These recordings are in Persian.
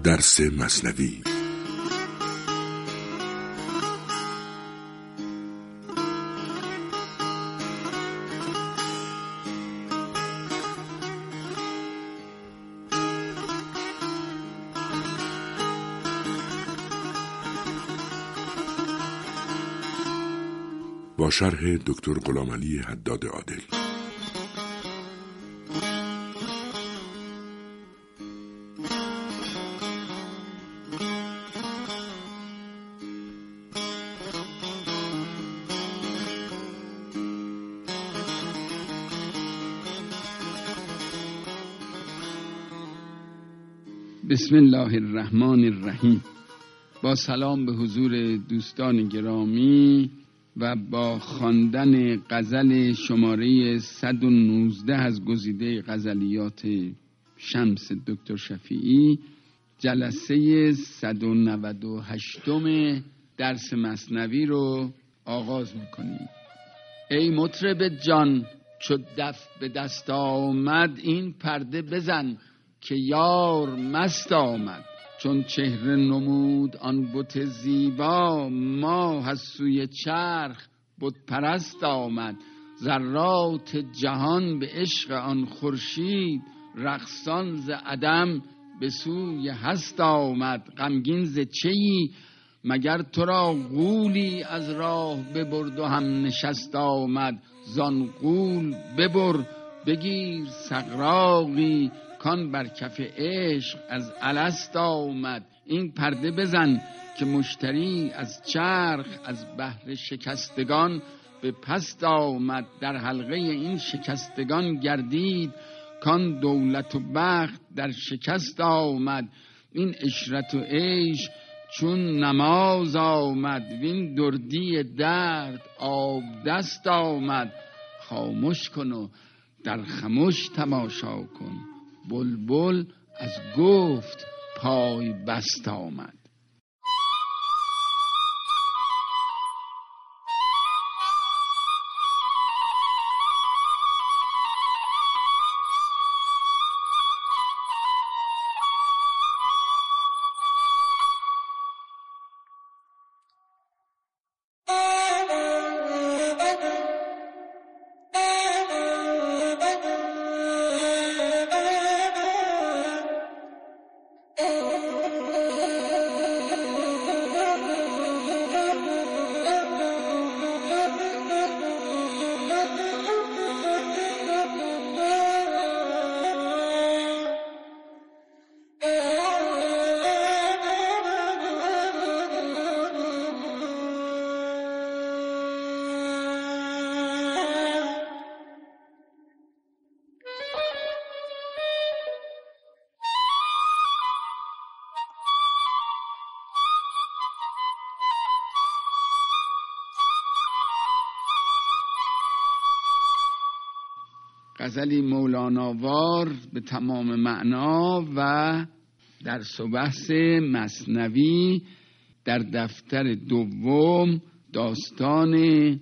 درس مثنوی. با شرح دکتر غلامعلی حداد عادل. بسم الله الرحمن الرحیم. با سلام به حضور دوستان گرامی و با خواندن غزل شماره 119 از گزیده غزلیات شمس دکتر شفیعی، جلسه 198 درس مثنوی رو آغاز میکنیم. ای مطرب جان چو دف به دست آمد، این پرده بزن که یار مست آمد. چون چهره نمود آن بت زیبا، ماه از سوی چرخ بت پرست آمد. ذرات جهان به عشق آن خورشید، رقصان ز عدم به سوی هست آمد. غمگین ز چیی مگر تو را غولی از راه ببرد و هم نشست آمد. زان غول ببر بگیر سغراقی، کان بر کف عشق از الست آمد. این پرده بزن که مشتری از چرخ، از بهر شکستگان به پست آمد. در حلقه این شکستگان گردید، کان دولت و بخت در شکست آمد. این عشرت و عیش چون نماز آمد، وین دردی درد آب دست آمد. خاموش کن و در خموش تماشا کن، بلبل از گفت پای بست آمد. غزلی مولاناوار به تمام معنا و درس و بحث مثنوی در دفتر دوم، داستان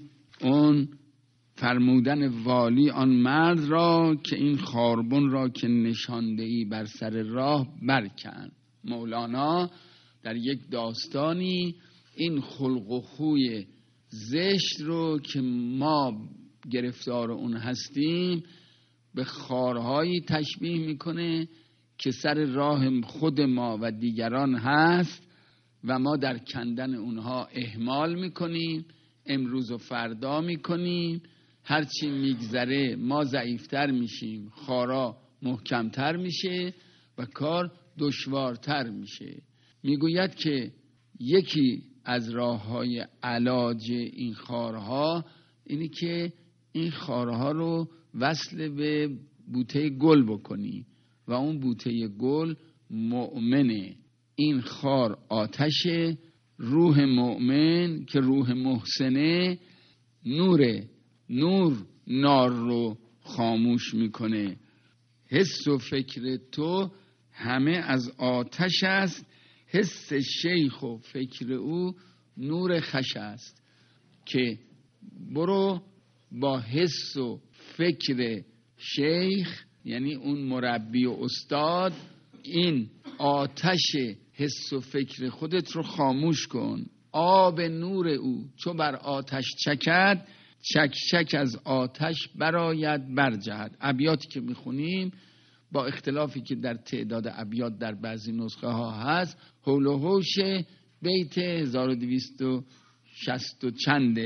اون فرمودن والی آن مرد را که این خاربن را که نشانده‌ای بر سر راه برکن. مولانا در یک داستانی این خلق و خوی زشت رو که ما گرفتار اون هستیم به خارهایی تشبیه میکنه که سر راه خود ما و دیگران هست و ما در کندن اونها اهمال میکنیم، امروز و فردا میکنیم. هرچی میگذره ما ضعیفتر میشیم، خارا محکمتر میشه و کار دشوارتر میشه. میگوید که یکی از راههای علاج این خارها اینی که این خارها رو وصل به بوته گل بکنی و اون بوته گل مؤمنه. این خار آتشه، روح مؤمن که روح محسنه نوره، نور نار رو خاموش میکنه. حس و فکر تو همه از آتش است، حس شیخ و فکر او نور خش است. که برو با حس و فکر شیخ یعنی اون مربی و استاد این آتش حس و فکر خودت رو خاموش کن. آب نور او چو بر آتش چکد، چک چک از آتش براید برجهد. ابیاتی که میخونیم با اختلافی که در تعداد ابیات در بعضی نسخه ها هست، حول و حوش بیت 1260 و چنده،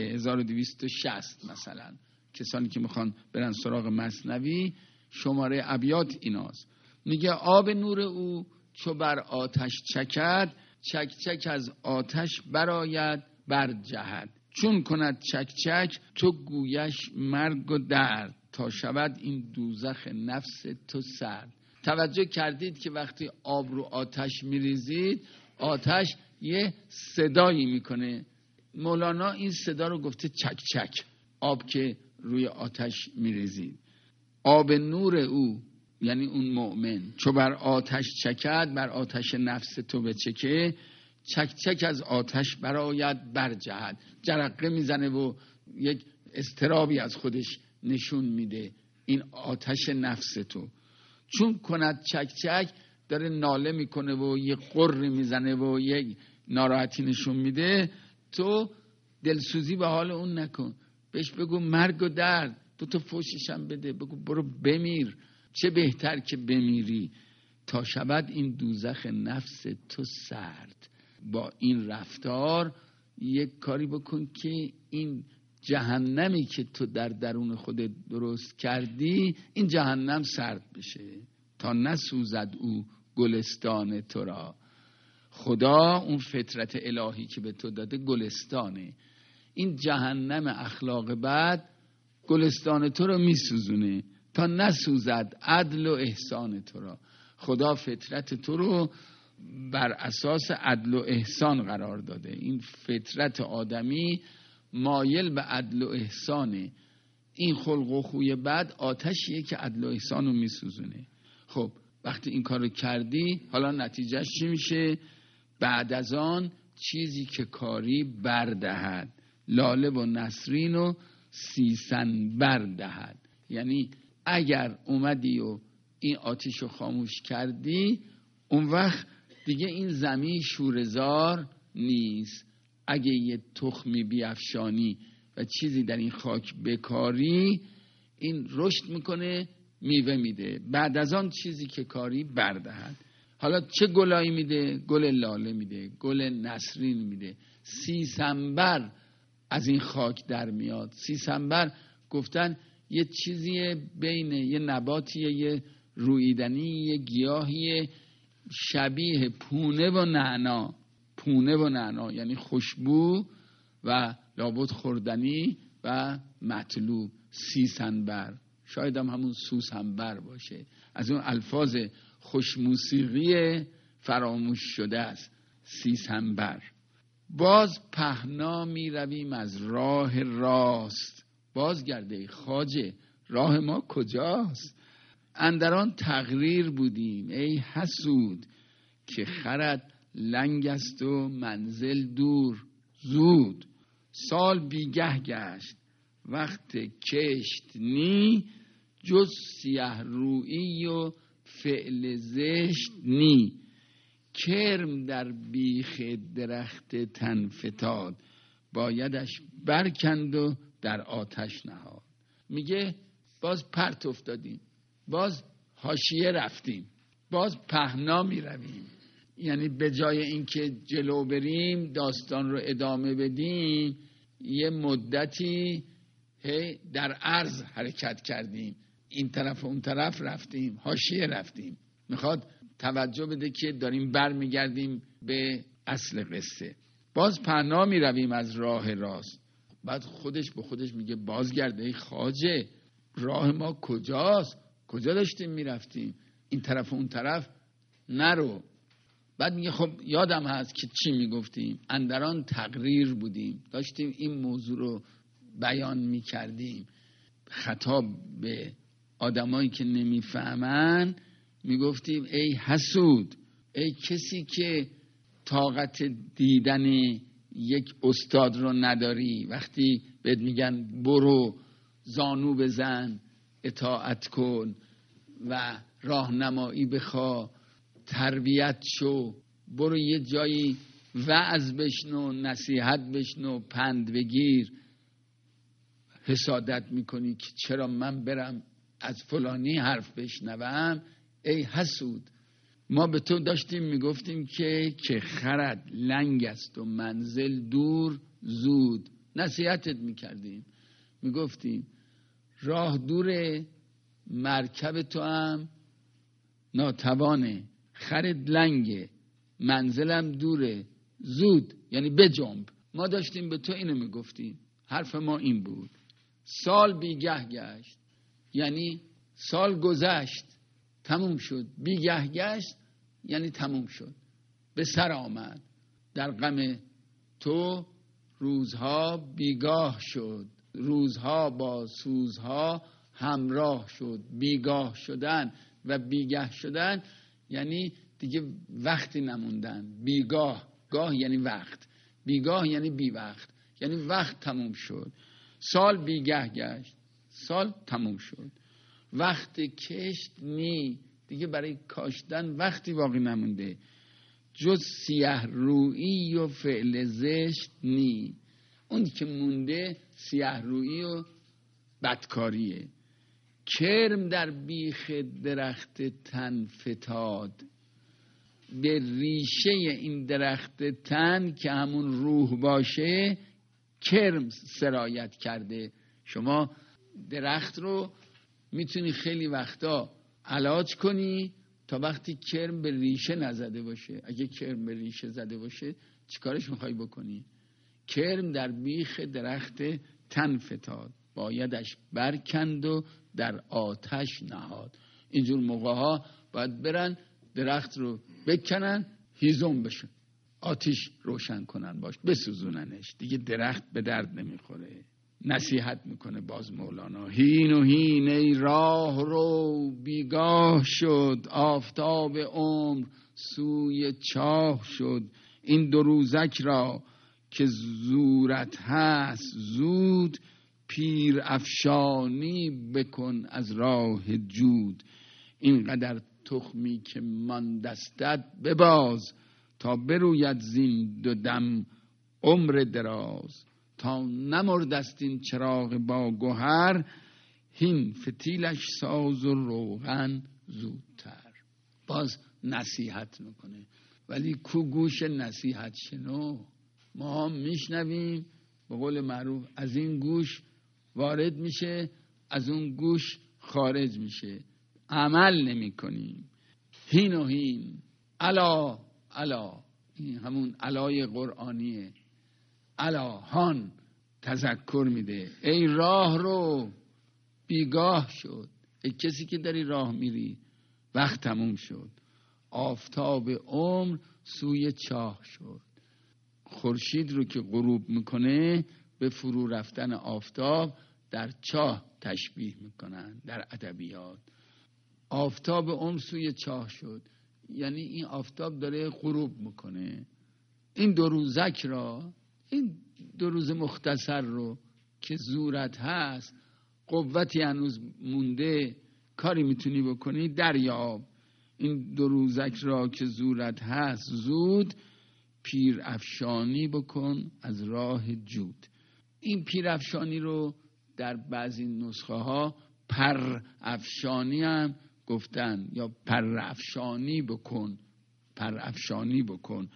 1260 مثلا. کسانی که میخوان برن سراغ مثنوی شماره ابیات ایناست. میگه آب نور او چو بر آتش چکد، چک چک از آتش براید برجهد. چون کند چک چک تو گویش مرگ و درد، تا شود این دوزخ نفس تو سرد. توجه کردید که وقتی آب رو آتش میریزید، آتش یه صدایی میکنه. مولانا این صدا رو گفته چک چک، آب که روی آتش میریزید. آب نور او یعنی اون مؤمن چو بر آتش چکد، بر آتش نفس تو بچکه، چک چک از آتش براید برجهد. جرقه میزنه و یک اضطرابی از خودش نشون میده. این آتش نفس تو چون کند چک چک، داره ناله میکنه و یه قر میزنه و یک ناراحتی نشون میده. تو دلسوزی به حال اون نکن، بهش بگو مرگ و درد، تو فوششم بده، بگو برو بمیر، چه بهتر که بمیری تا شود این دوزخ نفس تو سرد. با این رفتار یک کاری بکن که این جهنمی که تو در درون خودت درست کردی، این جهنم سرد بشه تا نسوزد او گلستان تو را. خدا اون فطرت الهی که به تو داده گلستانه. این جهنم اخلاق بد گلستان تو رو میسوزونه تا نسوزد عدل و احسان تو را. خدا فطرت تو رو بر اساس عدل و احسان قرار داده. این فطرت آدمی مایل به عدل و احسانه. این خلق و خوی بد آتشیه که عدل و احسان رو میسوزونه. خب وقتی این کار رو کردی، حالا نتیجهش چی میشه؟ بعد از آن چیزی که کاری بردهد، لاله و نسرین و سیسن بردهد. یعنی اگر اومدی و این آتش رو خاموش کردی، اون وقت دیگه این زمین شوره‌زار نیست. اگه یه تخمی بیفشانی و چیزی در این خاک بکاری، این رشد میکنه، میوه میده. بعد از آن چیزی که کاری بردهد. حالا چه گلایی میده؟ گل لاله میده، گل نسرین میده، سیسنبر از این خاک در میاد. سیسنبر گفتن یه چیزیه بین یه نباتیه، یه رویدنی، یه گیاهیه شبیه پونه و نعنا. پونه و نعنا یعنی خوشبو و لابد خوردنی و مطلوب. سیسنبر شاید هم همون سوسنبر باشه، از اون الفاظ خوش موسیقی فراموش شده است. سیسنبر. باز پهنا می رویم از راه راست، بازگرده خواجه راه ما کجاست؟ اندران تقریر بودیم ای حسود، که خرد لنگ است و منزل دور زود. سال بیگه گشت وقت کشت نی، جز سیه رویی و فعل زشت نی. کرم در بیخ درخت تن فتاد، بایدش برکند و در آتش نهاد. میگه باز پرت افتادیم، باز حاشیه رفتیم، باز پهنا میرویم. یعنی به جای اینکه جلو بریم داستان رو ادامه بدیم، یه مدتی در عرض حرکت کردیم، این طرف و اون طرف رفتیم، حاشیه رفتیم. میخواد توجه بده که داریم برمیگردیم به اصل قصه. باز پهنا میرویم از راه راست. بعد خودش به خودش میگه بازگرده ای خواجه، راه ما کجاست؟ کجا داشتیم میرفتیم؟ این طرف و اون طرف نرو. بعد میگه خب یادم هست که چی میگفتیم. اندران تقریر بودیم، داشتیم این موضوع رو بیان میکردیم. خطاب به آدمایی که نمیفهمن میگفتیم ای حسود، ای کسی که طاقت دیدن یک استاد رو نداری. وقتی بهت میگن برو زانو بزن، اطاعت کن و راهنمایی بخوا، تربیت شو، برو یه جایی وعظ بشنو، نصیحت بشنو، پند بگیر. حسادت میکنی که چرا من برم از فلانی حرف بشنوم؟ ای حسود، ما به تو داشتیم میگفتیم که خرد لنگ است و منزل دور زود. نصیحتت میکردیم، میگفتیم راه دوره، مرکب تو هم ناتوانه، خرد لنگه، منزلم دوره، زود یعنی بجنب. ما داشتیم به تو اینو میگفتیم، حرف ما این بود. سال بیگه گشت یعنی سال گذشت تموم شد، بیگه گشت یعنی تموم شد، به سر آمد. در غم تو روزها بیگاه شد، روزها با سوزها همراه شد. بیگاه شدن و بیگه شدن یعنی دیگه وقتی نموندن. بیگاه، گاه یعنی وقت، بیگاه یعنی بی وقت، یعنی وقت تموم شد. سال بیگه گشت، سال تموم شد. وقت کشت نی، دیگه برای کاشتن وقتی باقی نمونده، جز سیه رویی و فعل زشت نی. اون که مونده سیه رویی و بدکاریه. کرم در بیخ درخت تن فتاد، به ریشه این درخت تن که همون روح باشه کرم سرایت کرده. شما درخت رو میتونی خیلی وقتا علاج کنی تا وقتی کرم به ریشه نزده باشه. اگه کرم به ریشه زده باشه چیکارش میخوای بکنی؟ کرم در بیخ درخت تن فتاد، بایدش برکند و در آتش نهاد. اینجور موقع ها باید برن درخت رو بکنن، هیزم بشن، آتش روشن کنن باش، بسوزوننش، دیگه درخت به درد نمیخوره. نصیحت میکنه باز مولانا: هین و هین ای راه رو بیگاه شد، آفتاب عمر سوی چاه شد. این دو روزک را که زورت هست زود، پیر افشانی بکن از راه جود. اینقدر تخمی که ماندستت بباز، تا بروید زین دو دم عمر دراز. تا نمردست این چراغ با گوهر، هین فتیلش ساز و روغن زودتر. باز نصیحت میکنه، ولی کو گوش نصیحت شنو؟ ما میشنویم به قول معروف از این گوش وارد میشه، از اون گوش خارج میشه، عمل نمی کنیم. هین و هین، الا الا، این همون علای قرآنیه. الا هان تذکر میده، ای راه رو بیگاه شد. ای کسی که داری راه میری، وقت تموم شد. آفتاب عمر سوی چاه شد. خورشید رو که غروب میکنه به فرو رفتن آفتاب در چاه تشبیه میکنن در ادبیات. آفتاب عمر سوی چاه شد یعنی این آفتاب داره غروب میکنه. این دو روزک را، این دو روز مختصر رو که زورت هست، قوتی هنوز مونده، کاری میتونی بکنی، دریاب. این دو روزک را که زورت هست زود، پیر افشانی بکن از راه جود. این پیر افشانی رو در بعضی نسخه ها پر افشانی هم گفتن، یا پر افشانی بکن، پر افشانی بکن.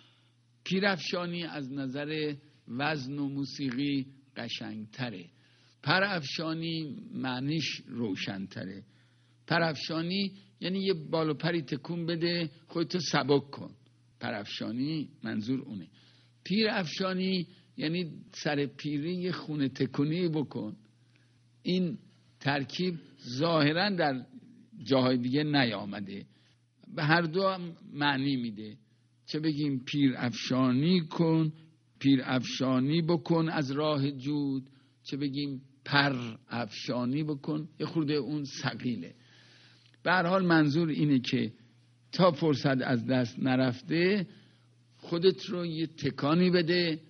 پیر افشانی از نظر وزن و موسیقی قشنگتره. پر افشانی معنیش روشنتره. پر افشانی یعنی یه بال و پری تکون بده، خودتو سبک کن. پر افشانی منظور اونه. پیر افشانی یعنی سر پیری یه خونه تکونی بکن. این ترکیب ظاهرا در جاهای دیگه نیامده، به هر دو هم معنی میده. چه بگیم پیر افشانی کن، پیر افشانی بکن از راه جود، چه بگیم پر افشانی بکن، یه خورده اون ثقیله. به هر حال منظور اینه که تا فرصت از دست نرفته خودت رو یه تکانی بده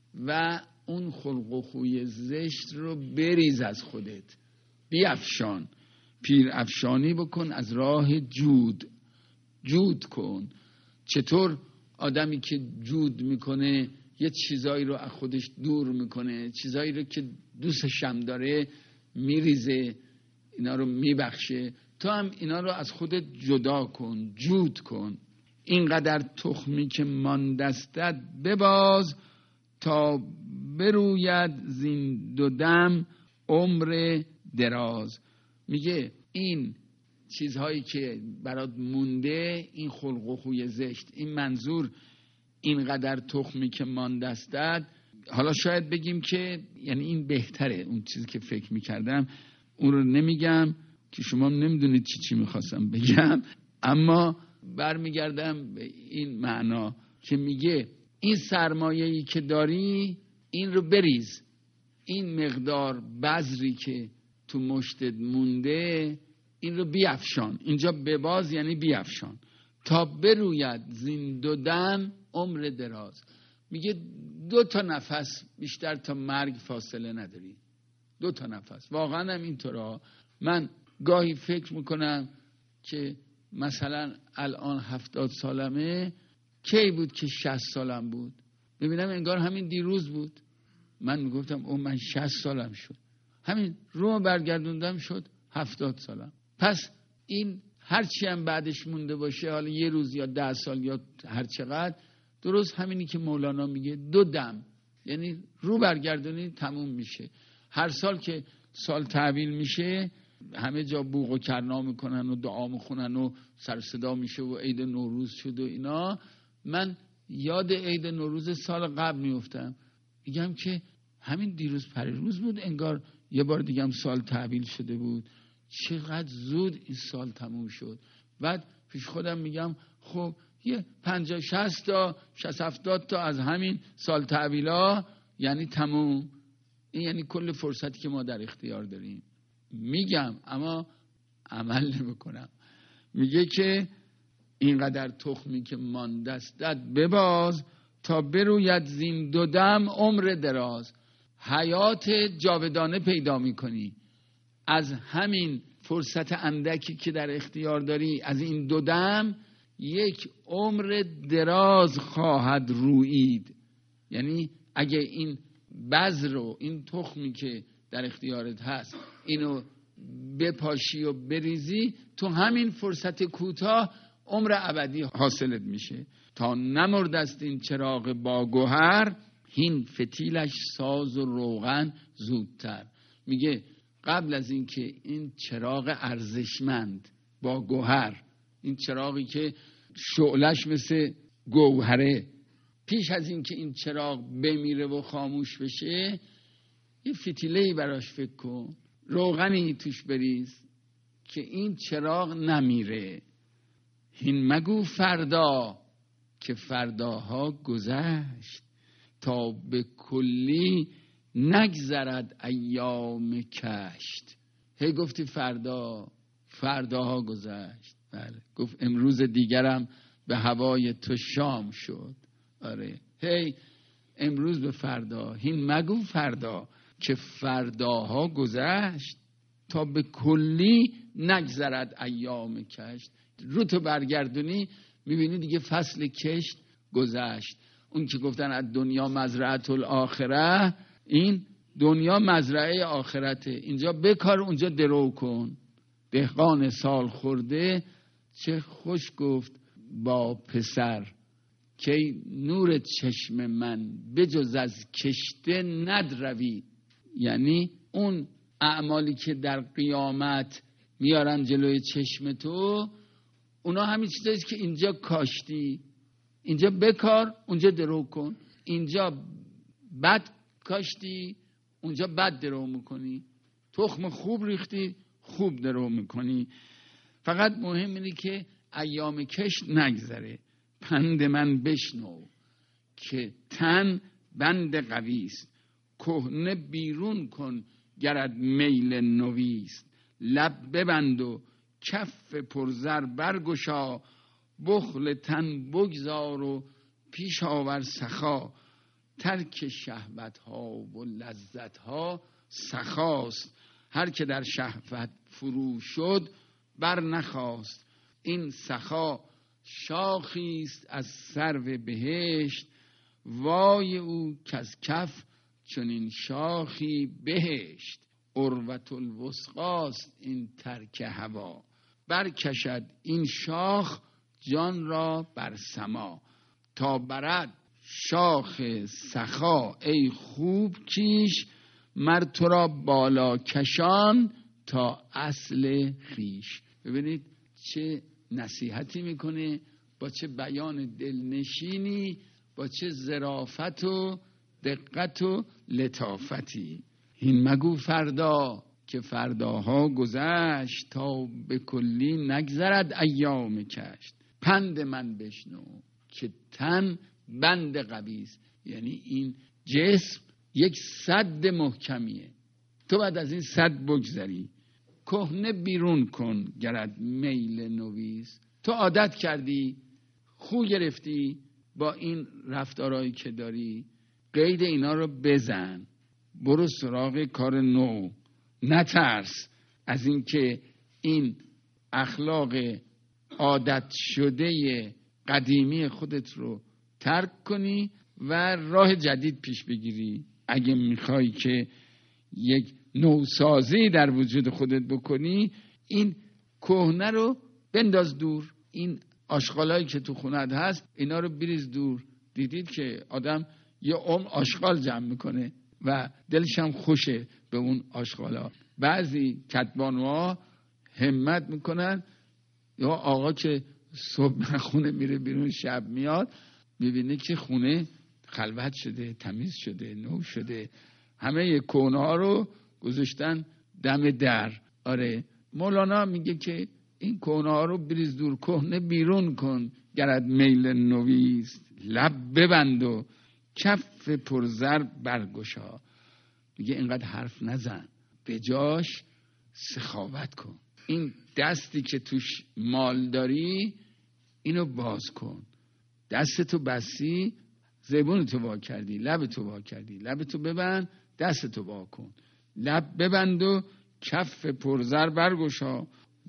و اون خلق و خوی زشت رو بریز از خودت، بیفشان. پیر افشانی بکن از راه جود. جود کن. چطور آدمی که جود میکنه یه چیزایی رو از خودش دور میکنه، چیزایی رو که دوستش هم داره میریزه، اینا رو میبخشه. تو هم اینا رو از خودت جدا کن، جود کن. اینقدر تخمی که ماندستت بباز، تا بروید زین دو دم عمر دراز. میگه این چیزهایی که برات مونده، این خلق و خوی زشت، این منظور اینقدر تخمی که ماندستت، حالا شاید بگیم که یعنی این بهتره، اون چیزی که فکر میکردم اون رو نمیگم که شما نمیدونید چی میخواستم بگم، اما برمیگردم به این معنا که میگه این سرمایه‌ای که داری این رو بریز، این مقدار بذری که تو مشتت مونده این رو بیفشان. اینجا بباز یعنی بیفشان. تا بروید زین دو دم عمر دراز. میگه 2 نفس بیشتر تا مرگ فاصله نداری. 2 نفس. واقعا هم اینطوره. من گاهی فکر میکنم که مثلا الان 70 سالمه، کی بود که 60 سالم بود؟ ببینم انگار همین دیروز بود. من میگفتم من 60 سالم شد، همین رو برگردوندم شد 70 سالم. پس این هرچی هم بعدش مونده باشه، حالا یه روز یا 10 سال یا هر چقدر، درست همینی که مولانا میگه 2 دم، یعنی رو برگردونی تموم میشه. هر سال که سال تحویل میشه همه جا بوق و کرنا میکنن و دعا میخونن و سر صدا میشه و عید نوروز شد و اینا. من یاد عید نوروز سال قبل میفتم، میگم که همین دیروز پریروز بود، انگار یه بار دیگه هم سال تحویل شده بود. چقدر زود این سال تموم شد. بعد پیش خودم میگم خب یه 50-60 تا 60-70 تا از همین سال تحویلا یعنی تموم. این یعنی کل فرصتی که ما در اختیار داریم. میگم اما عمل نمیکنم. میگه که اینقدر تخمی که ماندستت بباز، تا بروید زین دو دم عمر دراز. حیات جاودانه پیدا میکنی از همین فرصت اندکی که در اختیار داری. از این 2 دم یک عمر دراز خواهد رویید. یعنی اگه این بذر رو، این تخمی که در اختیارت هست، اینو بپاشی و بریزی، تو همین فرصت کوتاه عمر ابدی حاصلت میشه. تا نمرد است این چراغ با گوهر، هین فتیلش ساز و روغن زودتر. میگه قبل از این که این چراغ ارزشمند با گوهر، این چراغی که شعلش مثل گوهره، پیش از این که این چراغ بمیره و خاموش بشه، یه فتیله‌ای براش فکر کن، روغنی توش بریز که این چراغ نمیره. هین مگو فردا که فرداها گذشت، تا به کلی نگذرد ایام کشت. هی گفتی فرداها گذشت. بله گفت امروز دیگرم به هوای تو شام شد. آره هی امروز به فردا. هین مگو فردا که فرداها گذشت، تا به کلی نگذرد ایام کشت. رو تو برگردونی میبینی دیگه فصل کشت گذشت. اون که گفتن از دنیا مزرعه الاخره، این دنیا مزرعه آخرته. اینجا بکار اونجا درو کن. دهقان سال خورده چه خوش گفت با پسر، که نور چشم من بجز از کشته ندروی. یعنی اون اعمالی که در قیامت میارن جلوی چشم تو، اونا همین چیزاییست که اینجا کاشتی. اینجا بکار اونجا درو کن. اینجا بد کاشتی اونجا بد درو میکنی. تخم خوب ریختی خوب درو میکنی. فقط مهم اینه که ایام کشت نگذره. پند من بشنو که تن بند قویست، کهنه بیرون کن گرد میل نویست. لب ببند و کف پرزر برگشا، بخل تن بگذار و پیش آور سخا. ترک شهوت ها و لذت ها سخاست، هر که در شهوت فرو شد بر نخواست. این سخا شاخیست از سرو بهشت، وای او کز کف چنین شاخی بهشت. عروة الوثقاست این ترک هوا، برکشد این شاخ جان را بر سما. تا برد شاخ سخا ای خوب کیش، مر تو را بالا کشان تا اصل خویش. ببینید چه نصیحتی میکنه، با چه بیان دلنشینی، با چه ظرافت و دقت و لطافتی. این مگو فردا که فرداها گذشت، تا به کلی نگذرد ایام کشت. پند من بشنو که تن بند قویست. یعنی این جسم یک سد محکمیه، تو بعد از این سد بگذری. کهنه بیرون کن گرد میل نویس. تو عادت کردی، خو گرفتی با این رفتارهایی که داری، قید اینا رو بزن، برو سراغ کار نو. نترس از این که این اخلاق عادت شده قدیمی خودت رو ترک کنی و راه جدید پیش بگیری. اگه میخوای که یک نوسازی در وجود خودت بکنی، این کهنه رو بنداز دور. این آشغالایی که تو خونت هست اینا رو بریز دور. دیدید که آدم یه آشغال جمع میکنه و دلش هم خوشه به اون آشغالا. بعضی کتبانوها همت میکنن، یا آقا که صبح خونه میره بیرون شب میاد میبینه که خونه خلوت شده، تمیز شده، نو شده، همه کهنه ها رو گذاشتن دم در. آره، مولانا میگه که این کهنه ها رو بریز دور. کهنه بیرون کن گرد میل نویست، لب ببند و کف پرزر برگشا. میگه اینقدر حرف نزن، به جاش سخاوت کن. این دستی که توش مال داری اینو باز کن. دستتو بستی، زبونتو وا کردی، لبتو وا کردی، لبتو ببند، دستتو وا کن. لب ببند و کف پرزر برگشا.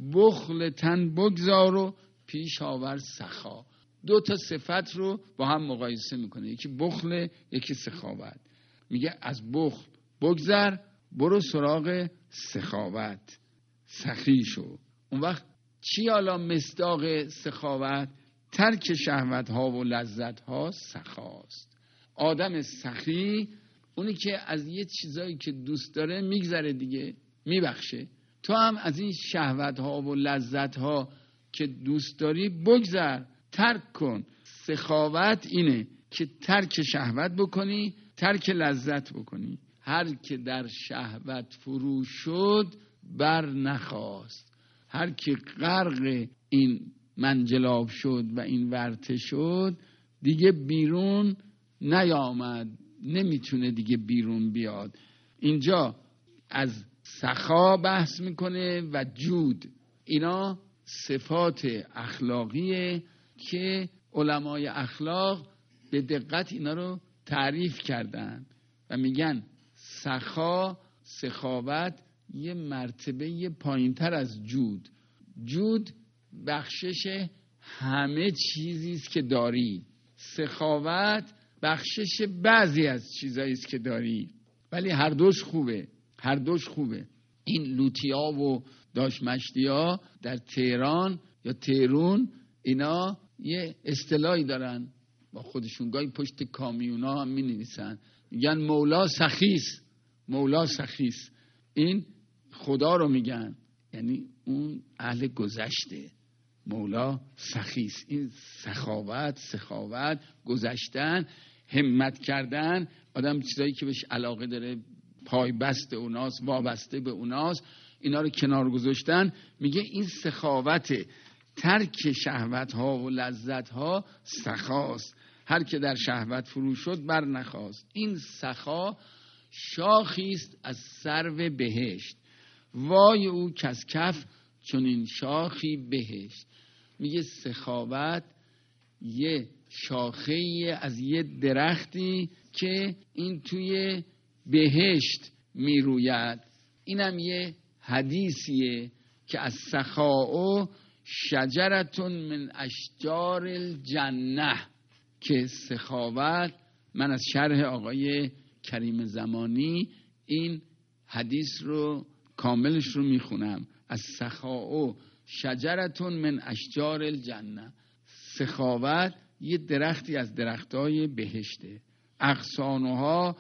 بخل تن بگذار و پیش آور سخا. دو تا صفت رو با هم مقایسه میکنه، یکی بخل، یکی سخاوت. میگه از بخل بگذر، برو سراغ سخاوت، سخی شو. اون وقت چی حالا مصداق سخاوت؟ ترک شهوت ها و لذت ها سخاست. آدم سخی اونی که از یه چیزایی که دوست داره میگذره دیگه، میبخشه. تو هم از این شهوت ها و لذت ها که دوست داری بگذر، ترک کن. سخاوت اینه که ترک شهوت بکنی، ترک لذت بکنی. هر که در شهوت فرو شد بر نخواست. هر که غرق این منجلاب شد و این ورطه شد دیگه بیرون نیامد، نمیتونه دیگه بیرون بیاد. اینجا از سخا بحث میکنه و جود. اینا صفات اخلاقیه که علمای اخلاق به دقت اینا رو تعریف کردن و میگن سخا، سخاوت یه مرتبه پایینتر از جود. جود بخشش همه چیزیست که داری، سخاوت بخشش بعضی از چیزایی است که داری. ولی هر دوش خوبه، هر دوش خوبه. این لوتیا و داشمشتیا در تهران یا تهرون اینا یه اصطلاحی دارن با خودشون، گاهی پشت کامیونا هم می نویسن، میگن مولا سخیس، مولا سخیس. این خدا رو میگن، یعنی اون اهل گذشته. مولا سخیس، این سخاوت، سخاوت، گذشتن، همت کردن. آدم چیزایی که بهش علاقه داره، پای بست اوناست، وابسته به اوناست، اینا رو کنار گذاشتن. میگه این سخاوته. ترک شهوت ها و لذت ها سخاست. هر که در شهوت فرو شد بر نخواست. این سخا شاخیست از سرو بهشت، وای او کز کف چون این شاخی بهشت. میگه سخاوت یه شاخه از یه درختی که این توی بهشت میروید. اینم یه حدیثیه که از سخاء شجرتون من اشجار الجنه، که سخاوت، من از شرح آقای کریم زمانی این حدیث رو کاملش رو میخونم. از سخاء شجرتون من اشجار الجنه، سخاوت یه درختی از درختای بهشته. اغصانها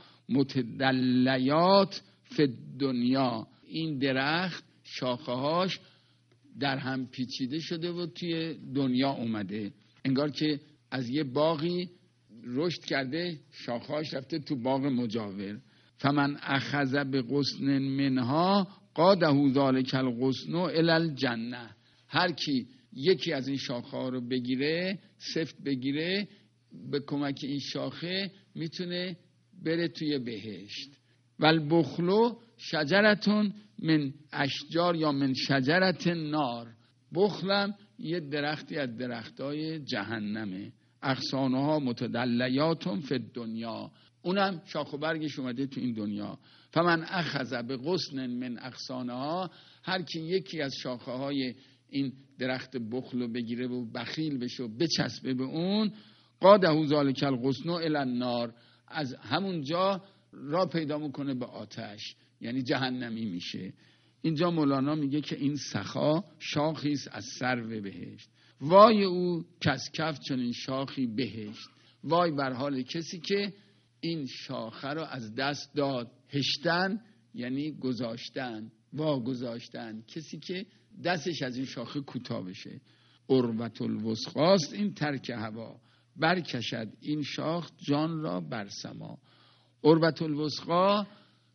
متدلیات فی الدنیا، این درخت شاخه‌هاش در هم پیچیده شده و توی دنیا اومده، انگار که از یه باغی رشد کرده، شاخه‌هاش رفته تو باغ مجاور. فمن اخذ بغصن منها قاده ذلک الغصن الی الجنه، هر کی یکی از این شاخه‌ها رو بگیره، سفت بگیره، به کمک این شاخه میتونه بره توی بهشت. والبخل شجرتون من اشجار یا من شجرت نار، بخلم یه درختی از درختای جهنمه. اغصانها متدلیات فی الدنیا، اونم شاخ و برگش اومده تو این دنیا. فمن اخذ بغصن من اغصانها، هر کی یکی از شاخه های این درخت بخل رو بگیره و بخیل بشه و بچسبه به اون، قاده ذلک الغصن الی النار، از همونجا راه پیدا میکنه به آتش، یعنی جهنمی میشه. اینجا مولانا میگه که این سخا شاخی است از سرو بهشت. وای او کس کف چنین شاخی بهشت، وای بر حال کسی که این شاخه رو از دست داد. هشتن یعنی گذاشتن، واگذاشتن، کسی که دستش از این شاخه کوتاه بشه. عروة الوثقاست این ترک هوا، برکشد این شاخ جان را بر سما. عروة الوثقا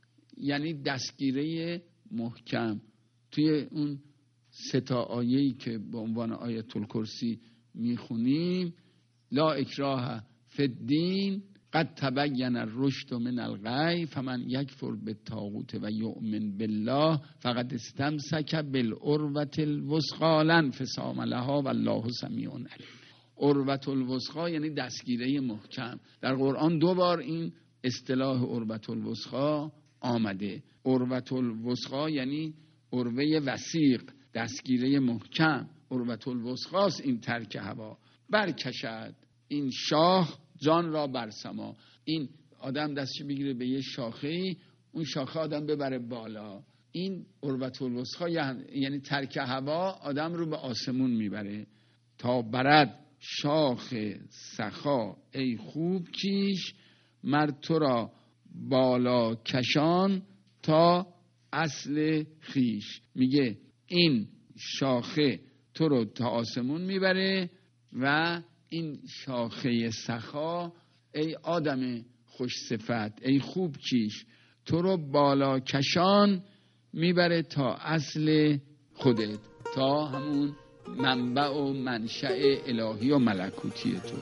یعنی دستگیره محکم. توی اون 3 آیه‌ای که به عنوان آیت الکرسی میخونیم، لا اکراه فی الدین قد تبین الرشد من الغی فمن یکفر بالطاغوت و یؤمن بالله فقد استمسک بالعروة الوثقی لا انفصام لها والله سمیع علیم. عروة الوثقی یعنی دستگیره محکم. در قرآن 2 بار این اصطلاح عروة الوثقی آمده. عروة الوثقی یعنی عروه وثیق، دستگیره محکم. عروة الوثقی است این ترک هوا، برکشد این شاخ جان را بر سما. این آدم دستش بگیره به یه شاخه، اون شاخه آدم ببره بالا. این عروة الوثقی یعنی ترک هوا آدم رو به آسمون میبره. تا برد شاخ سخا ای خوب کیش، مر تو را بالا کشان تا اصل خیش. میگه این شاخه تو رو تا آسمون میبره و این شاخه سخا ای آدم خوش صفت، ای خوب کیش، تو رو بالا کشان میبره تا اصل خودت، تا همون منبع و منشأ الهی و ملکوتی تو.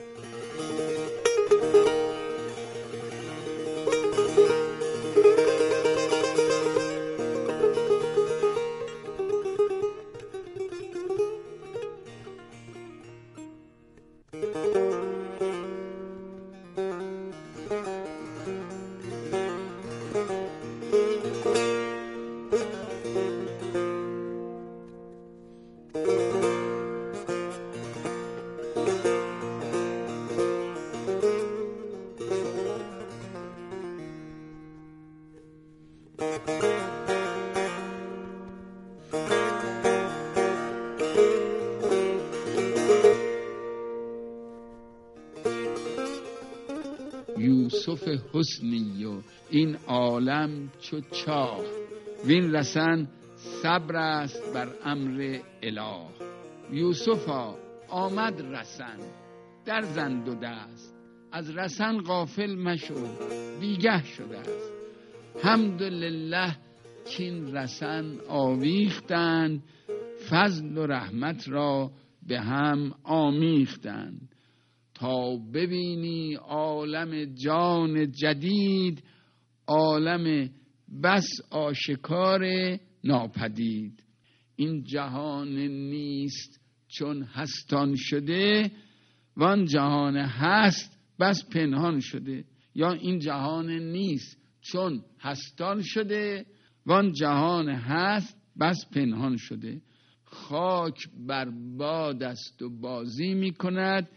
یوسف حسنی و این عالم چو چاه، وین رسن صبر است بر امر اله. یوسفا آمد رسن در زند و دست، از رسن غافل مشو بیگه شده است. حمدلله کین رسن آویختند، فضل و رحمت را به هم آمیختند. تا ببینی عالم جان جدید، عالم بس آشکار ناپدید. این جهان نیست چون هستان شده، وان جهان هست بس پنهان شده. یا این جهان نیست چون هستان شده، وان جهان هست بس پنهان شده. خاک بر باد است و بازی می کند،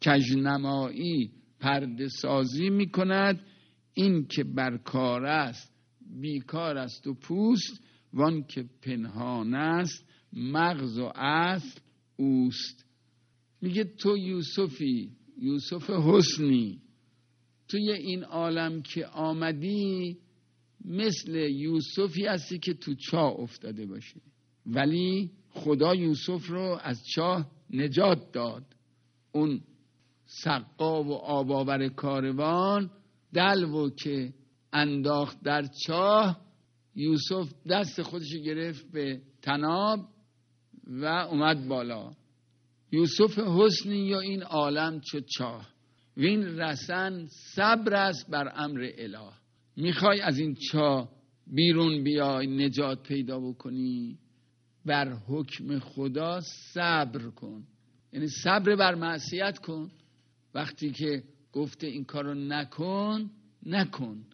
کژنمایی پرده سازی می کند. این که بر کار است بیکار است و پوست، وان که پنهان است مغز و اصل اوست. میگه تو یوسفی، یوسف حسنی، توی این عالم که آمدی مثل یوسفی هستی که تو چاه افتاده باشه، ولی خدا یوسف رو از چاه نجات داد. اون سقا و آباور کاروان دلو که انداخت در چاه، یوسف دست خودش گرفت به طناب و اومد بالا. یوسف حسنی یا این عالم چو چاه، وین رسن صبر است بر امر اله. میخوای از این چاه بیرون بیای نجات پیدا بکنی، بر حکم خدا صبر کن. یعنی صبر بر معصیت کن. وقتی که گفته این کارو نکن، نکن.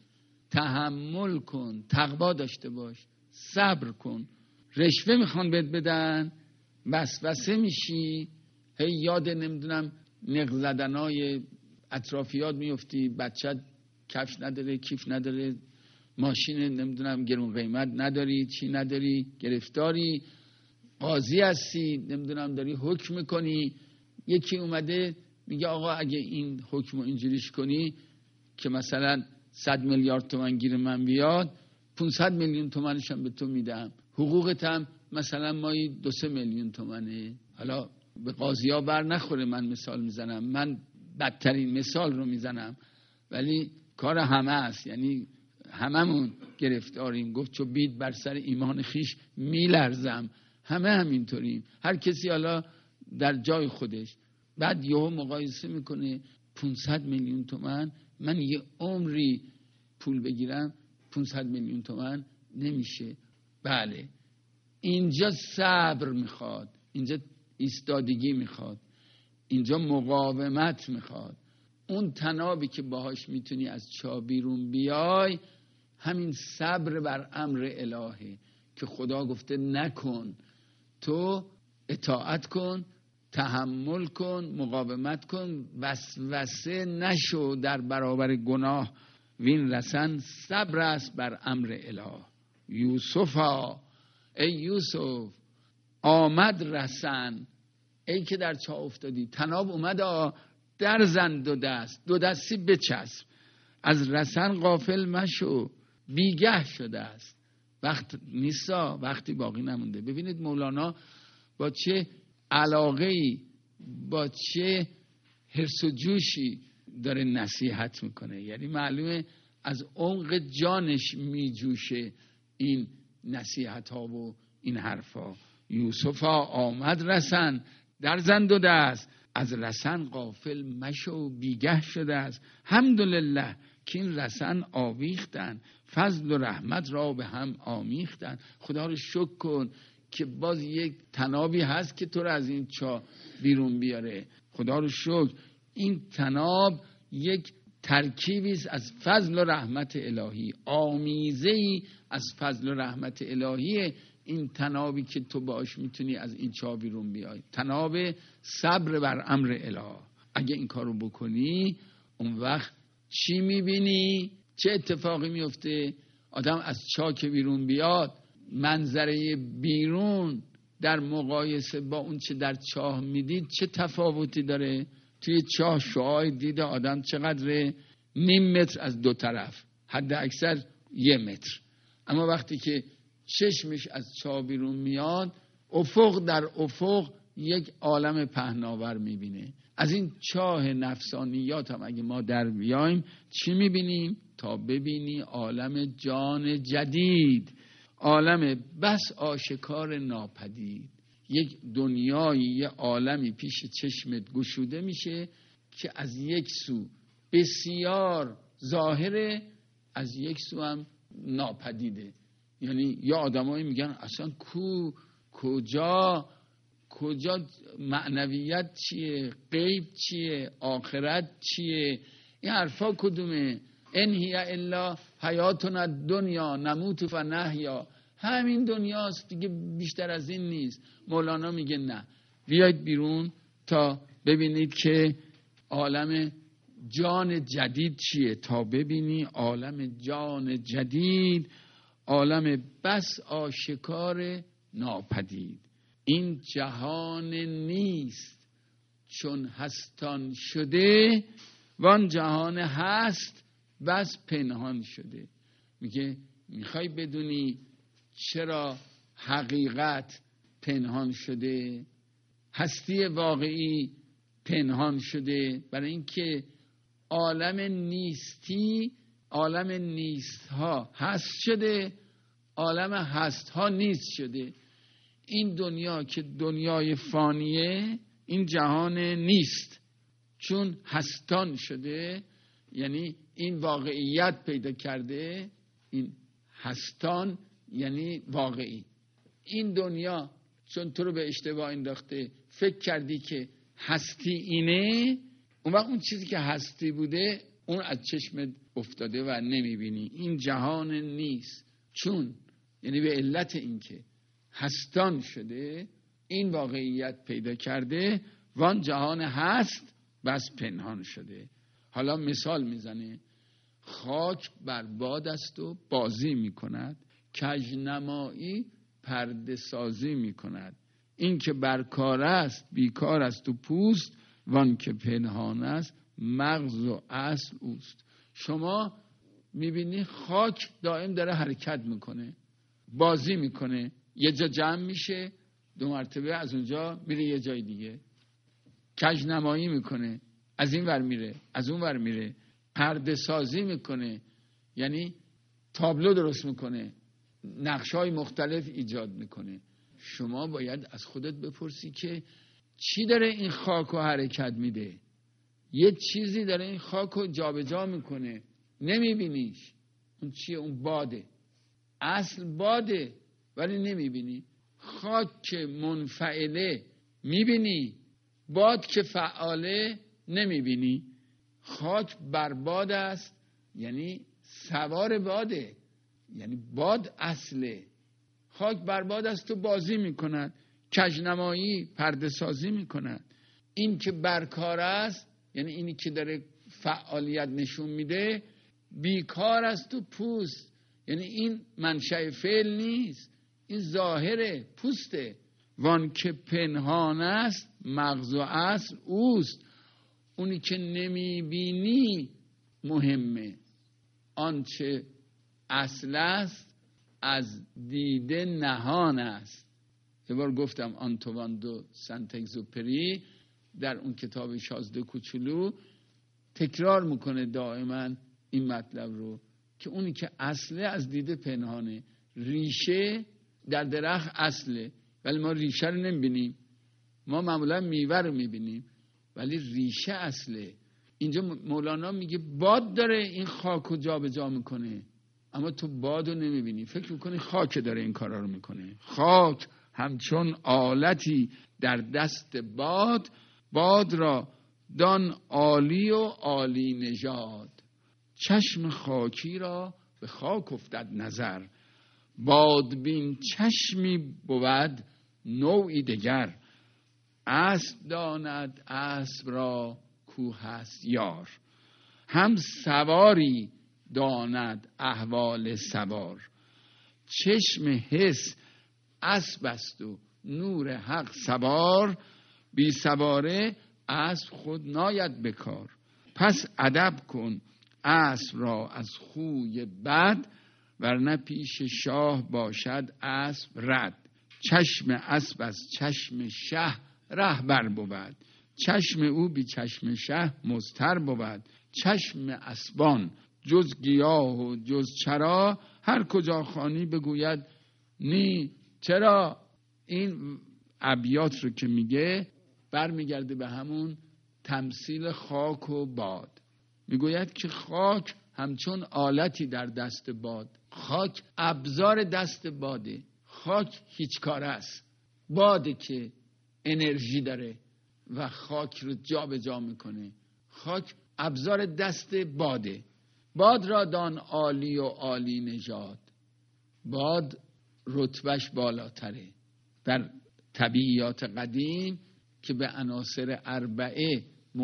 تحمل کن، تقوا داشته باش، صبر کن. رشوه میخوان بهت بدن، وسوسه میشی، هی یاد نمیدونم نق زدنای اطرافیات میفتی، بچت کفش نداره، کیف نداره، ماشین نمیدونم گرون قیمت نداری، چی نداری، گرفتاری، قاضی هستی، نمیدونم داری حکم میکنی. یکی اومده میگه آقا اگه این حکم رو اینجوریش کنی که مثلا 100 میلیارد تومان گیر من بیاد، 500 میلیون تومانش هم به تو میدم، حقوقت هم مثلا مایی 2-3 میلیون تومانه. حالا به قاضی ها بر نخوره من مثال میزنم، من بدترین مثال رو میزنم، ولی کار همه است. یعنی هممون گرفتاریم. گفت چو بید بر سر ایمان خیش میلرزم. همه همینطوریم، هر کسی حالا در جای خودش. بعد یهو مقایسه میکنه 500 میلیون تومان، من یه عمری پول بگیرم 500 میلیون تومان نمیشه. بله، اینجا صبر میخواد، اینجا ایستادگی میخواد، اینجا مقاومت میخواد. اون طنابی که باهاش میتونی از چاه بیرون بیای، همین صبر بر امر الهه که خدا گفته نکن، تو اطاعت کن، تحمل کن، مقاومت کن، وسوسه نشو در برابر گناه. وین رسن صبر است بر امر اله. یوسفا، ای یوسف، آمد رسن، ای که در چاه افتادی، طناب اومد، در زن دو دست، دو دستی بچسب، از رسن غافل مشو، بیگه شده است. وقت نیستا، وقتی باقی نمونده. ببینید مولانا با چه علاقه‌ای، با چه حرص و جوشی داره نصیحت میکنه. یعنی معلومه از عمق جانش میجوشه این نصیحت ها و این حرفا. یوسفا آمد رسن، در زن دو دست، از رسن غافل مشو، بیگه شده است. حمدلله که این رسن آویختن، فضل و رحمت را به هم آمیختن. خدا رو شکر کن که باز یک طنابی هست که تو رو از این چاه بیرون بیاره. خدا رو شکر. این طناب یک ترکیبی است از فضل و رحمت الهی، آمیزه‌ای از فضل و رحمت الهی. این طنابی که تو باش میتونی از این چاه بیرون بیای، طناب صبر بر امر اله. اگه این کارو بکنی، اون وقت چی میبینی؟ چه اتفاقی میفته؟ آدم از چاه که بیرون بیاد، منظره بیرون در مقایسه با اون چه در چاه میدید چه تفاوتی داره؟ توی چاه شعاع دید آدم چقدره؟ 0.5 متر از دو طرف، حد اکثر 1 متر. اما وقتی که چشمش از چاه بیرون میاد، افق در افق یک عالم پهناور میبینه. از این چاه نفسانیات هم اگه ما در بیایم چی میبینیم؟ تا ببینی عالم جان جدید، عالم بس آشکار ناپدید. یک دنیایی، یه عالمی پیش چشمت گشوده میشه که از یک سو بسیار ظاهره، از یک سو هم ناپدیده. یعنی یا آدمایی میگن اصلا کجا معنویت چیه، غیب چیه، آخرت چیه؟ این حرفا کدومه؟ ان هی الا حیاتنا الدنیا نموت و نحیا. همین دنیاست دیگه، بیشتر از این نیست. مولانا میگه نه، بیاید بیرون تا ببینید که عالم جان جدید چیه، تا ببینی عالم جان جدید، عالم بس آشکار ناپدید. این جهان نیست چون هستان شده، وان جهان هست بس پنهان شده. میگه میخوای بدونی چرا حقیقت پنهان شده، هستی واقعی پنهان شده؟ برای اینکه عالم نیستی، عالم نیست ها هست شده، عالم هست ها نیست شده. این دنیا که دنیای فانیه، این جهان نیست چون هستان شده، یعنی این واقعیت پیدا کرده. این هستان یعنی واقعی. این دنیا چون تو رو به اشتباه انداخته، فکر کردی که هستی اینه، اون وقت اون چیزی که هستی بوده اون از چشمت افتاده و نمیبینی. این جهان نیست چون، یعنی به علت اینکه هستان شده، این واقعیت پیدا کرده، وان جهان هست بس پنهان شده. حالا مثال میزنه، خاک بر باد است و بازی میکند، کژنمایی پرده سازی میکند. این که برکار است بیکار است و پوست، وان که پنهان است مغز و اصل اوست. شما میبینی خاک دائم داره حرکت میکنه، بازی میکنه، یه جا جمع میشه، 2 مرتبه از اونجا میره یه جای دیگه، کژنمایی میکنه، از این ور میره از اون ور میره، پرده سازی میکنه، یعنی تابلو درست میکنه، نقش‌های مختلف ایجاد میکنه. شما باید از خودت بپرسی که چی داره این خاک رو حرکت میده؟ یه چیزی داره این خاک رو جابجا میکنه، نمیبینیش. اون چیه؟ اون باده. اصل باده ولی نمیبینی. خاک که منفعله میبینی، باد که فعاله نمیبینی. خاک بر باد است، یعنی سوار باده، یعنی باد اصله. خاک بر باد است و بازی میکند، کژنمایی پرده سازی میکند. این که برکار است، یعنی اینی که داره فعالیت نشون میده، بیکار است و پوست، یعنی این منشأ فعل نیست، این ظاهره، پوسته. وان که پنهان است مغز و اصل اوست. اونی که نمیبینی مهمه، آنچه اصل است از دیده نهان است. یه بار گفتم آنتوان دو سنت اگزوپری در اون کتاب 16 کوچولو تکرار میکنه دائما این مطلب رو که اونی که اصله از دیده پنهانه. ریشه در درخت اصله ولی ما ریشه رو نمیبینیم، ما معمولا میوه رو میبینیم ولی ریشه اصله. اینجا مولانا میگه باد داره این خاک رو جا به جا میکنه، اما تو باد رو نمیبینی، فکر میکنی خاک داره این کارا رو میکنه. خاک همچون آلتی در دست باد، باد را دان عالی و عالی نژاد. چشم خاکی را به خاک افتد نظر، بادبین چشمی بود نوعی دگر. اسب داند اسب را کو هست یار، هم سواری داند احوال سوار. چشم حس اسب است و نور حق سوار، بی سواره اسب خود ناید بکار. پس ادب کن اسب را از خوی بد، ورنه پیش شاه باشد اسب رد. چشم اسب از چشم شه رهبر بود، چشم او بی چشم شه مضطر بود. چشم اسبان جز گیاه و جز چرا، هر کجا خوانی بگوید نی چرا. این ابیات رو که میگه برمیگرده به همون تمثیل خاک و باد. میگوید که خاک همچون آلتی در دست باد، خاک ابزار دست باده. خاک هیچ کار است، باده که انرژی داره و خاک رو جا به جا میکنه. خاک ابزار دست باده. باد را دان عالی و عالی نژاد، باد رتبهش بالاتره. در طبیعیات قدیم که به عناصر اربعه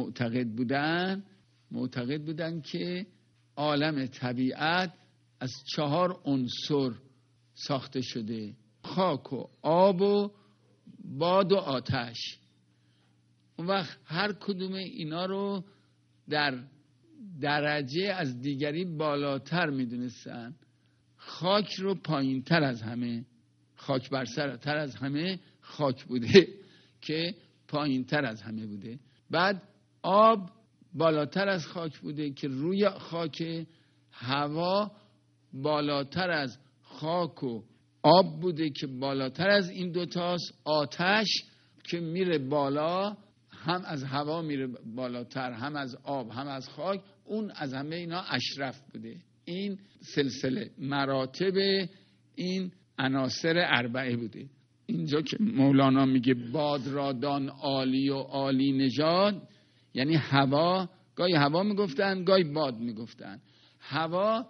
معتقد بودن که عالم طبیعت از 4 عنصر ساخته شده: خاک و آب و باد و آتش. اون وقت هر کدوم اینا رو در درجه از دیگری بالاتر میدونستن. خاک رو پایین تر از همه، خاک بر سرتر از همه خاک بوده که پایین تر از همه بوده. بعد آب بالاتر از خاک بوده که روی خاک. هوا بالاتر از خاک و آب بوده که بالاتر از این دوتاست. آتش که میره بالا، هم از هوا میره بالاتر، هم از آب، هم از خاک. اون از همه اینا اشرف بوده. این سلسله مراتب این عناصر اربعه بوده. اینجا که مولانا میگه باد را دان عالی و عالی نژاد، یعنی هوا، گاهی هوا میگفتن گاهی باد میگفتن. هوا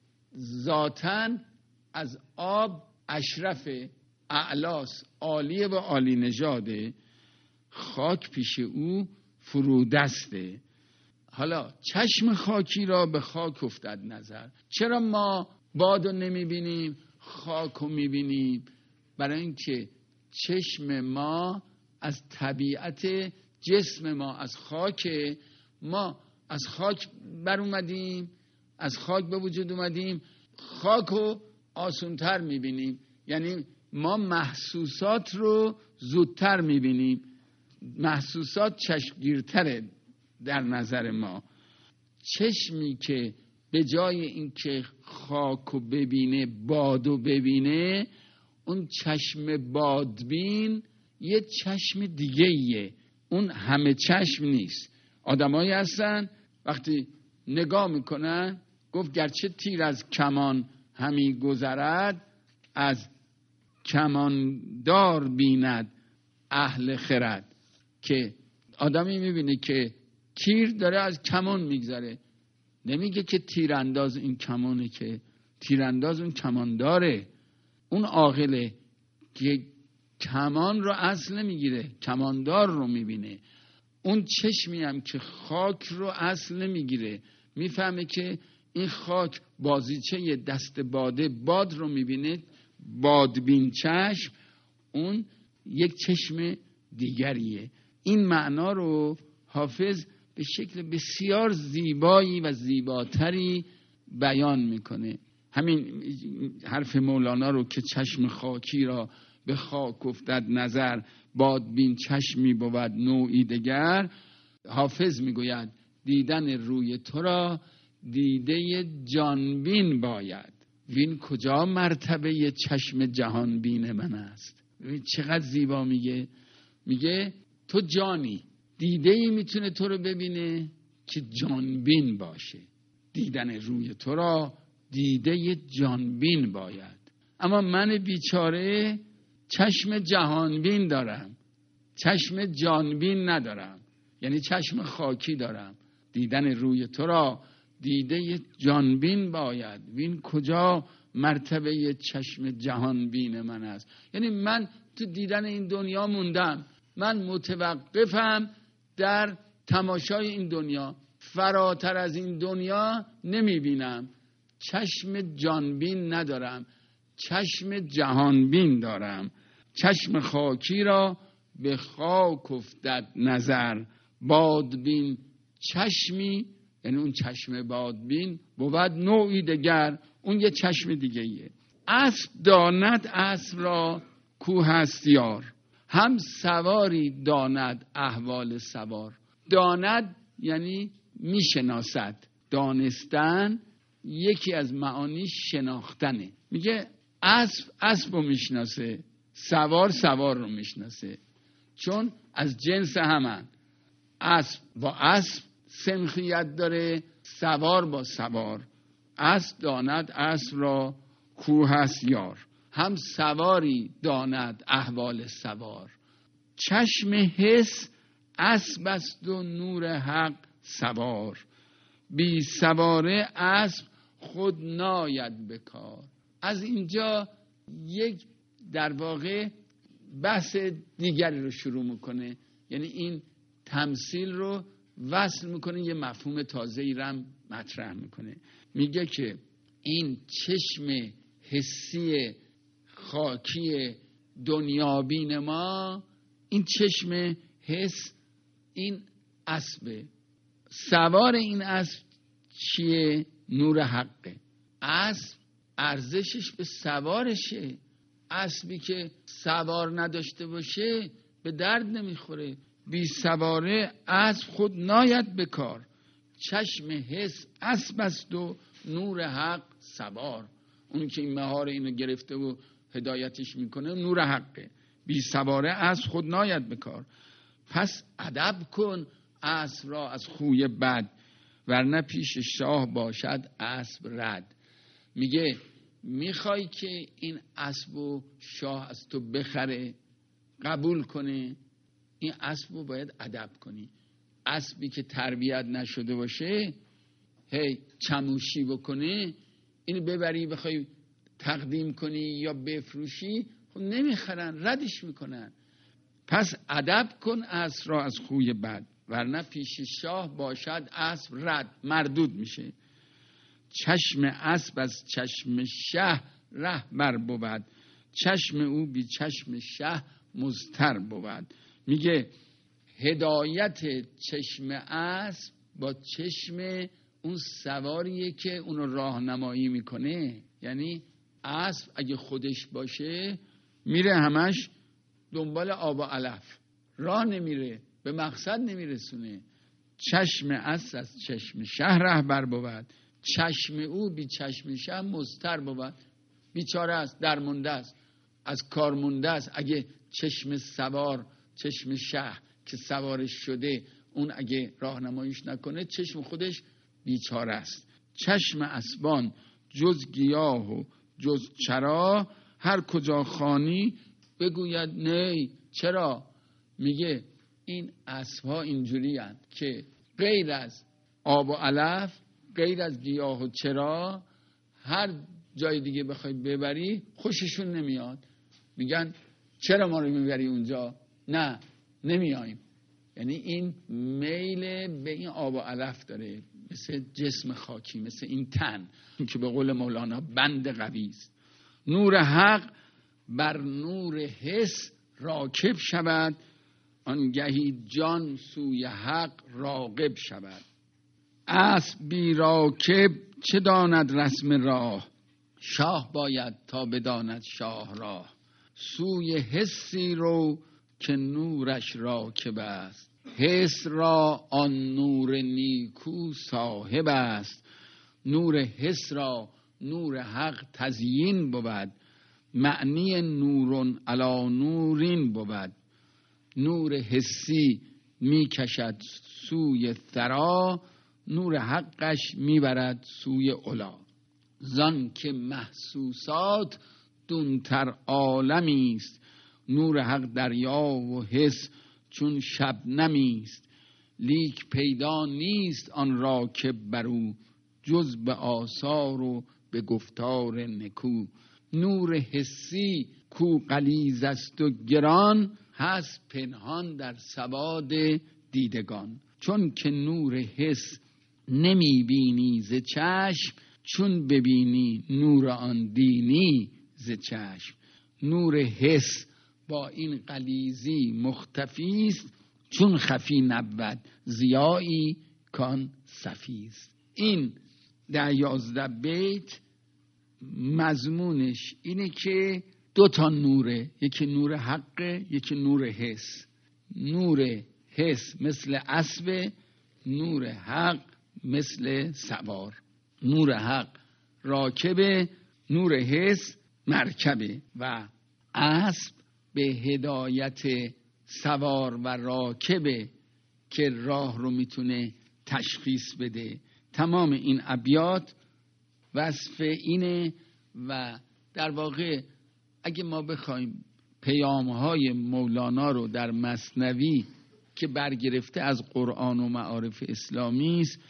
ذاتاً از آب اشرف، اعلاس، عالی و عالی نژاده. خاک پیش او فرودسته. حالا چشم خاکی را به خاک افتد نظر. چرا ما بادو نمیبینیم، خاکو میبینیم؟ برای اینکه چشم ما از طبیعت جسم ما از خاک، ما از خاک بر اومدیم، از خاک به وجود اومدیم، خاکو آسونتر میبینیم. یعنی ما محسوسات رو زودتر میبینیم، محسوسات چشمگیرتره در نظر ما. چشمی که به جای اینکه خاکو ببینه بادو ببینه، اون چشم بادبین یه چشم دیگه ایه. اون همه چشم نیست. آدمایی هستن وقتی نگاه میکنن، گفت گرچه تیر از کمان همی گذرد، از کماندار بیند اهل خرد. که آدمی میبینه که تیر داره از کمان میگذره، نمیگه که تیرانداز این کمانه، که تیرانداز اون کمانداره. اون عاقله که کمان رو اصل نمیگیره، کماندار رو میبینه. اون چشمی هم که خاک رو اصل نمیگیره، میفهمه که این خاک بازیچه دست باده، باد رو میبینه. بادبین چشم اون یک چشم دیگریه. این معنا رو حافظ به شکل بسیار زیبایی و زیباتری بیان میکنه. همین حرف مولانا رو که چشم خاکی را به خاک افتد نظر، بادبین چشمی بود نوعی دگر. حافظ میگوید دیدن روی تو را دیده جانبین باید. وین کجا مرتبه چشم جهانبین من است. چقدر زیبا میگه تو جانی، دیده ای میتونه تو رو ببینه که جانبین باشه. دیدن روی تو را دیده جانبین باید. اما من بیچاره چشم جهانبین دارم، چشم جانبین ندارم، یعنی چشم خاکی دارم. دیدن روی تو را دیده جانبین باید. وین کجا مرتبه چشم جهانبین من است. یعنی من تو دیدن این دنیا موندم، من متوقفم در تماشای این دنیا، فراتر از این دنیا نمیبینم. چشم جانبین ندارم، چشم جهانبین دارم. چشم خاکی را به خاک افتد نظر، بادبین چشمی، یعنی اون چشم بادبین بود نوعی دگر، اون یه چشم دیگه ایه. اسب داند اسب را کو هست یار، هم سواری داند احوال سوار. داند یعنی میشناسد. دانستن یکی از معانی شناختنه. میگه اسب رو میشناسه، سوار رو میشناسه، چون از جنس همن. اسب با اسب سنخیت داره، سوار با سوار. اسب داند اسب را کو هست یار، هم سواری داند احوال سوار. چشم حس اسب است و نور حق سوار، بی سواره اسب خود ناید بکار. از اینجا یک در واقع بحث دیگری رو شروع میکنه، یعنی این تمثیل رو وصل میکنه، یه مفهوم تازه‌ای رو هم مطرح میکنه. میگه که این چشم حسی خاکی دنیابین ما، این چشم حس، این اسبه. سوار این اسب چیه؟ نور حقه. اسب ارزشش به سوارشه. اسبی که سوار نداشته باشه به درد نمیخوره. بی سواره اسب خود ناید به کار. چشم حس اسب است و نور حق سوار. اون که این مهار اینو گرفته و هدایتش میکنه نور حقه. بی سواره اسب خود ناید به کار. پس ادب کن اسب را از خوی بد، ورنه پیش شاه باشد اسب رد. میگه میخوای که این اسب و شاه از تو بخره، قبول کنه، این اسب رو باید ادب کنی. اسبی که تربیت نشده باشه، هی چموشی بکنه، اینو ببری بخوای تقدیم کنی یا بفروشی، خب نمیخرن، ردش میکنن. پس ادب کن اسب را از خوی بد، ورنه پیش شاه باشد اسب رد، مردود میشه. چشم اسب از چشم شه رهبر بود، چشم او بی چشم شه مضطر بود. میگه هدایت چشم اسب با چشم اون سواریه که اونو راهنمایی میکنه. یعنی اسب اگه خودش باشه میره همش دنبال آب و علف، راه نمیره، به مقصد نمیرسونه. چشم اسب از چشم شه رهبر بود، چشم او بی چشم شه مضطر بود. بیچاره است، درمونده است، از کار مونده است. اگه چشم سوار، چشم شه که سوارش شده، اون اگه راهنماییش نکنه، چشم خودش بیچاره است. چشم اسبان جز گیاه و جز چرا، هر کجا خوانی بگوید نی چرا. میگه این اسبها اینجوری هست که غیر از آب و علف، غیر از گیاه و چرا، هر جای دیگه بخوای ببری خوششون نمیاد. میگن چرا ما رو میبری اونجا؟ نه، نمیاییم. یعنی این میل به این آب و علف داره، مثل جسم خاکی، مثل این تن که به قول مولانا بند قوی است. نور حق بر نور حس راکب شود، آنگهی جان سوی حق راغب شود. اسب بی راکب چه داند رسم راه، شاه باید تا بداند شاه راه. سوی حسی رو که نورش راکب است، حس را آن نور نیکو صاحب است. نور حس را نور حق تزیین بود، معنی نورن علی نورین بود. نور حسی می کشد سوی ثری، نور حقش می برد سوی علا. زان که محسوسات دونتر عالمی است، نور حق دریا و حس چون شبنمی است. لیک پیدا نیست آن راکب برو، جز به آثار و به گفتار نکو. نور حسی کو غلیظ است و گران، هست پنهان در سواد دیدگان. چون که نور حس نمی بینی ز چشم، چون ببینی نور آن دینی ز چشم. نور حس با این غلیظی مختفی است، چون خفی نبود ضیایی کان صفی است. این 11 بیت مضمونش اینه که 2 نوره، یکی نور حقه، یکی نور حس. نور حس مثل اسب، نور حق مثل سوار. نور حق راکبه، نور حس مرکبه. و اسب به هدایت سوار و راکبه که راه رو میتونه تشخیص بده. تمام این ابیات وصف اینه. و در واقع اگه ما بخوایم پیام‌های مولانا رو در مثنوی که برگرفته از قرآن و معارف اسلامی است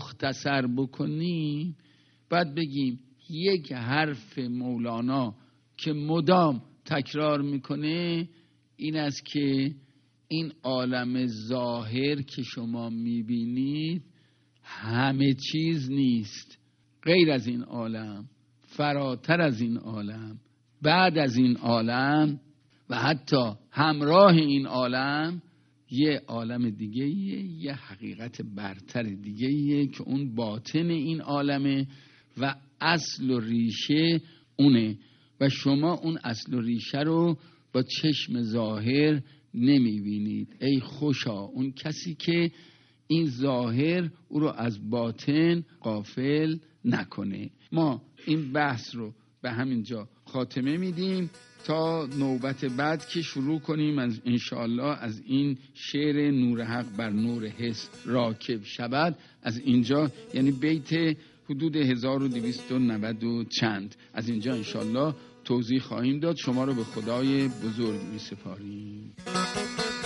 مختصر بکنیم، باید بگیم یک حرف مولانا که مدام تکرار میکنه این است که این عالم ظاهر که شما میبینید همه چیز نیست. غیر از این عالم، فراتر از این عالم، بعد از این عالم و حتی همراه این عالم یه عالم دیگه یه حقیقت برتر دیگه که اون باطن این عالمه و اصل و ریشه اونه و شما اون اصل و ریشه رو با چشم ظاهر نمیبینید. ای خوشا اون کسی که این ظاهر او رو از باطن غافل نکنه. ما این بحث رو به همین جا خاتمه میدیم تا نوبت بعد که شروع کنیم از انشاءالله از این شعر نور حق بر نور حس راکب شود. از اینجا یعنی بیت حدود 1290 و چند از اینجا انشاءالله توضیح خواهیم داد. شما رو به خدای بزرگ می سپاریم.